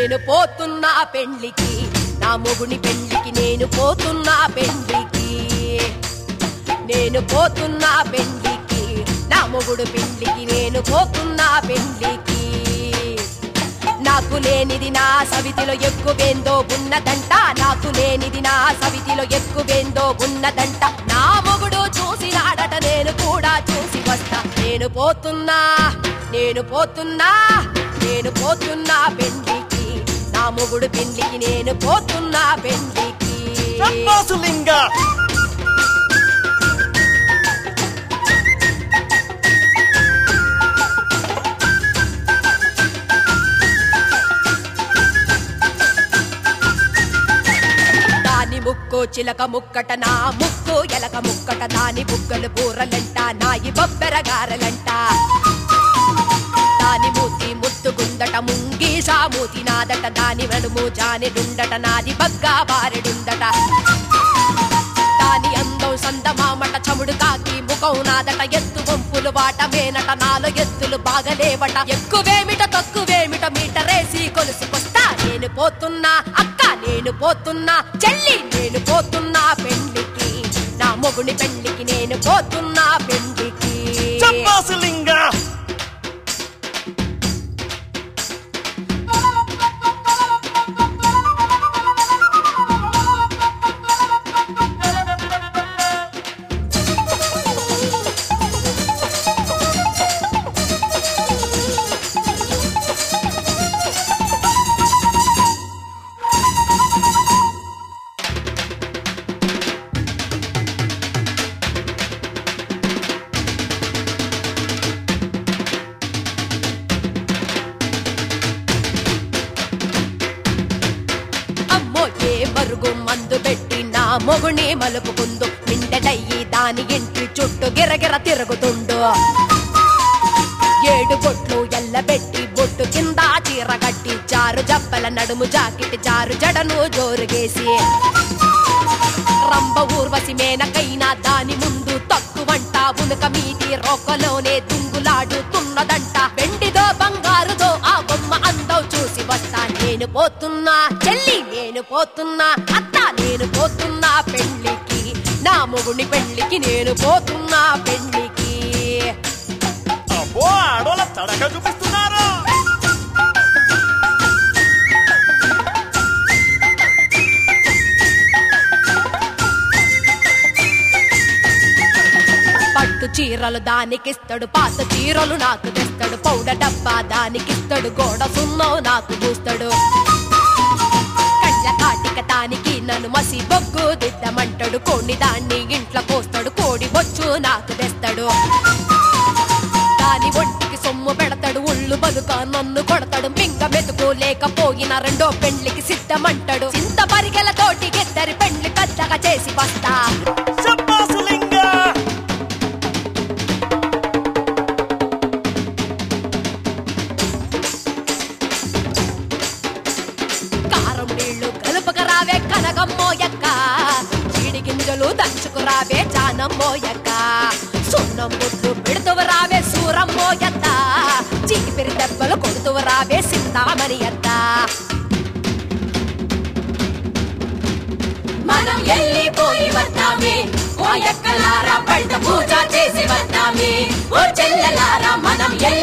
నేను పోతున్నా పెండ్లికి నా మొగుని పెండ్లికి నేను పోతున్నా పెండ్లికి నేను పోతున్నా పెండ్లికి నా మొగుడు పెండ్లికి నేను పోతున్నా పెండ్లికి నాకు లేనిది నా సవితిలో ఎక్కువేందో ఉన్నదంట నాకు లేనిది నా సవితిలో ఎక్కువేందో ఉన్నదంట నా మొగుడు చూసినాడట నేను కూడా చూసి వస్తా నేను పోతున్నా నేను పోతున్నా నేను పోతున్నా పెండ్లికి నా మొగుడు పెండ్లికి నేను పోతున్నా పెండ్లికి ముక్కు చిలక ముక్కట నా ముక్కు ఎలక ముక్కట దాని బుగ్గలు బూరలంట నాయి బొబ్బెర గారలంట దాని మూతి ముత్తుకుందట ముంగీసా మూతి నాదట దాని నడుము జానెడుందట నాది బగ్గా బారెడుందట దాని అందం సందమామట చముడు కాకి ముఖం నాదట ఎత్తు వంపులు వాట మేనట నాలో ఎత్తులు బాగలేవట ఎక్కువేమిట తక్కువేమిట మీటరేసి కొలుసుకొస్తా నేను పోతున్నా అక్క నేను పోతున్నా చెల్లి నేను పోతున్నా పెండ్లికి నా మొగుని పెండ్లికి నేను పోతున్నా పెండ్లికి మందు పెట్టి నా మొగుని మలుపుకుందు మిండెడయ్యి దాని ఇంటి చుట్టూ గిరగిర తిరుగుతుండు ఏడు బొట్లు ఎల్లబెట్టి బొట్టు కింద చీర కట్టి జారు జబ్బల నడుము జాకెట్ జారు జడను జోరుగేసి రంభ ఊర్వశి మేనకైనా దాని ముందు తక్కువంట ఉనుక మీది రోకలోనే దుంగులాడుతున్నదంట వెండిదో బంగారుదో ఆ బొమ్మ అందం చూసి వస్తా నేను పోతున్నా చెల్లి నేను పోతున్నా అత్త నేను పోతున్నా పెండ్లికి నా మొగుని పెండ్లికి నేను పోతున్నా పెండ్లికి తడక చూపిస్తున్నారు పట్టు చీరలు దానికిస్తాడు పాత చీరలు నాకు తెస్తాడు పౌడర్ డబ్బా దానికిస్తాడు గోడ సున్నం నాకు పూస్తాడు కళ్ళ కాటిక దానికి నన్ను మసి బొగ్గు దిద్దమంటాడు కోడి దాన్ని ఇంట్లో కోస్తాడు కోడి బొచ్చు నాకు తెస్తాడు దాని ఒంటికి సొమ్ము పెడతాడు ఉళ్ళు బలుక నన్ను కొడతాడు మింగ మెతుకు లేకపోయిన రెండో పెండ్లికి సిద్ధమంటాడు చింత పరిగెలతోటి ఇద్దరి పెండ్లి పెద్దగా చేసి వస్తా కారం నీళ్లు కలుపకరావే కనగమ్మోయక్క చీడి గింజలు దంచుకురావే జానమ్మోయక్క సున్నం బొట్లు పెడుతువు రావే సూరమ్మోయత్త చీపిరి దెబ్బలు కొడుతువు రావే సిందామణి అత్త మనం వెళ్ళిపోయి వద్దామే ఓ ఎక్కలారా బయట పూజ చేసి వద్దామే ఓ చెల్లెలారా మనం